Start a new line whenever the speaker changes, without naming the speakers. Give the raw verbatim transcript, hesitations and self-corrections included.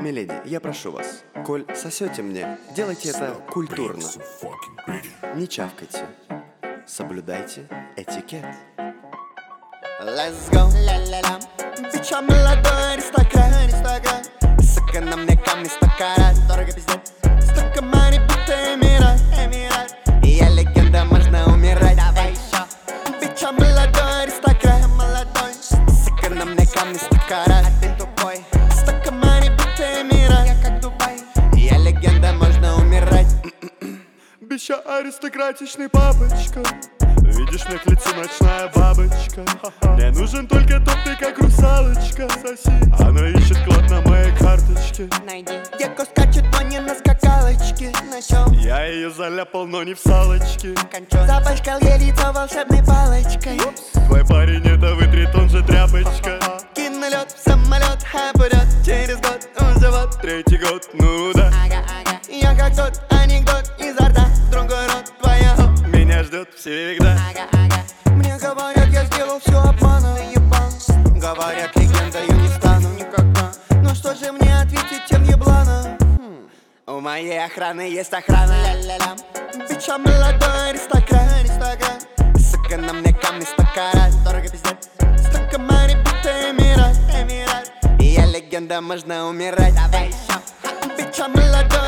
Миледи, я прошу вас, коль сосете мне, делайте это культурно. Не чавкайте. Соблюдайте этикет.
Let's go, ла-ла-ла. Бича молодой аристократ, аристократ. Сука, на мне камни сто карат. Дорого пиздец. Столько money, будто эмират, эмират. И я легенда, можно умирать. Давай еще. Бича молодой аристократ, молодой. Сука, на мне камни сто карат. А ты тупой. Столько money, будто эмират. Я как Дубай. И я легенда, можно умирать.
Бича аристократичный папочка. Видишь, на к лицу ночная бабочка. Мне нужен только топ, ты как русалочка. Соси. Она ищет клад на моей карточке.
Найди. Деко скачет, но не на скакалочке. Нашел.
Я ее заляпал, но не в салочке.
Кончон. Запачкал ей лицо волшебной палочкой.
Твой парень это вытрет, он же тряпочка.
Кину лед в самолет, а пойдет через год уже вот.
Третий год, ну да.
Ага, ага. Я как тот анекдот изо рта, другой рот твоя.
Меня ждет всегда.
Ага, ага. Мне говорят, я сделал все обманом. Ебан. Говорят, легенда я не стану никогда. Но что же мне ответить тем ебланам? Хм. У моей охраны есть охрана. Ля-ля-ля. Бича молодой аристократ, аристократ. Сука, на мне камни сто карат. Дорого пиздец. Столько money, будто эмират, эмират. И я легенда, можно умирать. Давай еще. Бича молодой